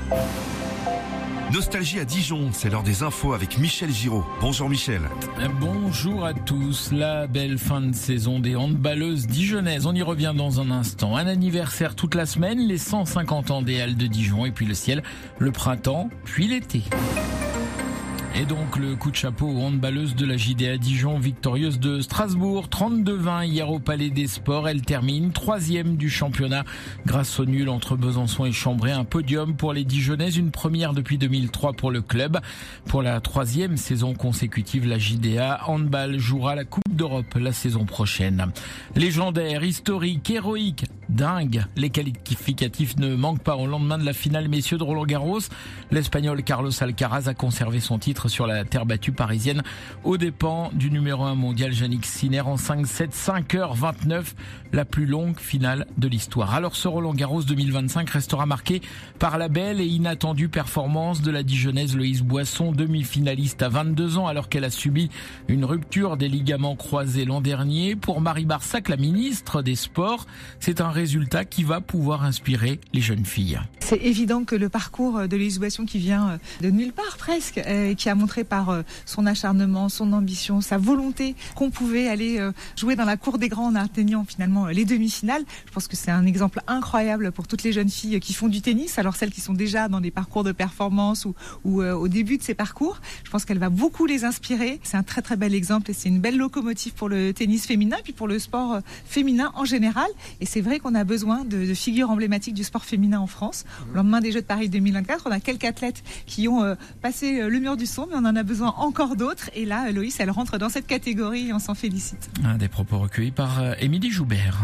Nostalgie à Dijon, c'est l'heure des infos avec Michel Giraud. Bonjour Michel. Bonjour à tous. La belle fin de saison des handballeuses dijonnaises. On y revient dans un instant. Un anniversaire toute la semaine, les 150 ans des Halles de Dijon et puis le ciel, le printemps, puis l'été. Et donc le coup de chapeau aux handballeuses de la JDA Dijon, victorieuse de Strasbourg, 32-20 hier au Palais des Sports. Elle termine 3e du championnat grâce au nul entre Besançon et Chambray. Un podium pour les Dijonnaises, une première depuis 2003 pour le club. Pour la 3e saison consécutive, la JDA Handball jouera la Coupe d'Europe la saison prochaine. Légendaire, historique, héroïque, dingue. Les qualificatifs ne manquent pas au lendemain de la finale messieurs de Roland-Garros. L'Espagnol Carlos Alcaraz a conservé son titre sur la terre battue parisienne aux dépens du numéro 1 mondial Jannik Sinner en 5-7, 5h29, la plus longue finale de l'histoire. Alors ce Roland-Garros 2025 restera marqué par la belle et inattendue performance de la Dijonnaise Loïse Boisson, demi-finaliste à 22 ans alors qu'elle a subi une rupture des ligaments croisés l'an dernier. Pour Marie Barsac, la ministre des Sports, c'est un résultat qui va pouvoir inspirer les jeunes filles. C'est évident que le parcours de Loïse Boisson qui vient de nulle part presque, qui a montré par son acharnement, son ambition, sa volonté qu'on pouvait aller jouer dans la cour des grands en atteignant finalement les demi-finales. Je pense que c'est un exemple incroyable pour toutes les jeunes filles qui font du tennis, alors celles qui sont déjà dans des parcours de performance ou au début de ces parcours. Je pense qu'elle va beaucoup les inspirer. C'est un très très bel exemple et c'est une belle locomotive pour le tennis féminin puis pour le sport féminin en général. Et c'est vrai qu'on a besoin de figures emblématiques du sport féminin en France. Au lendemain des Jeux de Paris 2024, on a quelques athlètes qui ont passé le mur du son, mais on en a besoin encore d'autres. Et là, Loïs, elle rentre dans cette catégorie et on s'en félicite. Des propos recueillis par Émilie Joubert.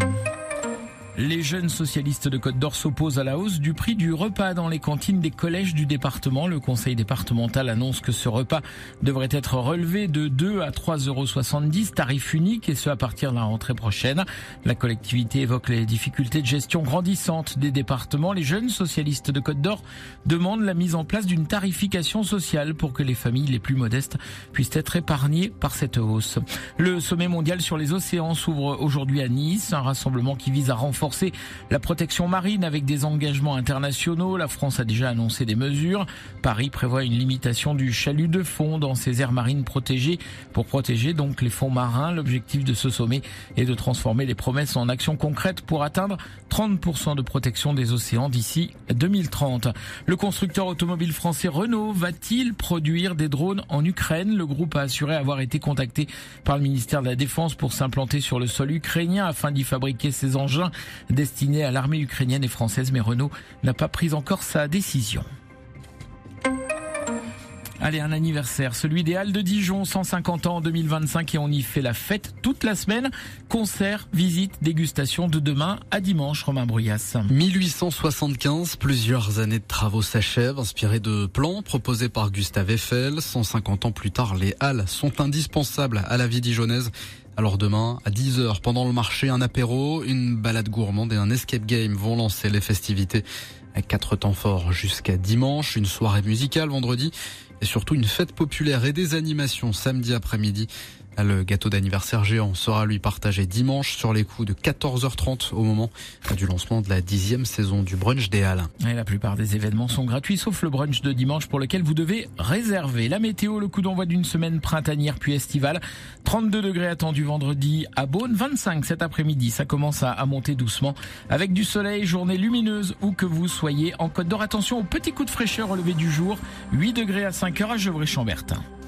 Les jeunes socialistes de Côte d'Or s'opposent à la hausse du prix du repas dans les cantines des collèges du département. Le conseil départemental annonce que ce repas devrait être relevé de 2 à 3,70 €, tarif unique, et ce à partir de la rentrée prochaine. La collectivité évoque les difficultés de gestion grandissantes des départements. Les jeunes socialistes de Côte d'Or demandent la mise en place d'une tarification sociale pour que les familles les plus modestes puissent être épargnées par cette hausse. Le sommet mondial sur les océans s'ouvre aujourd'hui à Nice, un rassemblement qui vise à renforcer la protection marine avec des engagements internationaux. La France a déjà annoncé des mesures. Paris prévoit une limitation du chalut de fond dans ses aires marines protégées pour protéger donc les fonds marins. L'objectif de ce sommet est de transformer les promesses en actions concrètes pour atteindre 30% de protection des océans d'ici 2030. Le constructeur automobile français Renault va-t-il produire des drones en Ukraine? Le groupe a assuré avoir été contacté par le ministère de la Défense pour s'implanter sur le sol ukrainien afin d'y fabriquer ses engins destinés à l'armée ukrainienne et française, mais Renault n'a pas pris encore sa décision. Allez, un anniversaire, celui des Halles de Dijon, 150 ans en 2025 et on y fait la fête toute la semaine. Concert, visite, dégustation de demain à dimanche, Romain Bruyas. 1875, plusieurs années de travaux s'achèvent, inspirés de plans proposés par Gustave Eiffel. 150 ans plus tard, les Halles sont indispensables à la vie dijonnaise. Alors demain, à 10h, pendant le marché, un apéro, une balade gourmande et un escape game vont lancer les festivités. 4 temps forts jusqu'à dimanche, une soirée musicale vendredi et surtout une fête populaire et des animations samedi après-midi. Le gâteau d'anniversaire géant sera lui partagé dimanche sur les coups de 14h30 au moment du lancement de la 10e saison du brunch des Halles. Et la plupart des événements sont gratuits sauf le brunch de dimanche pour lequel vous devez réserver. La météo, le coup d'envoi d'une semaine printanière puis estivale. 32 degrés attendus vendredi à Beaune, 25 cet après-midi. Ça commence à monter doucement avec du soleil, journée lumineuse où que vous soyez en Côte d'Or. Attention au petit coup de fraîcheur au lever du jour, 8 degrés à 5h à Gevrey-Chambertin.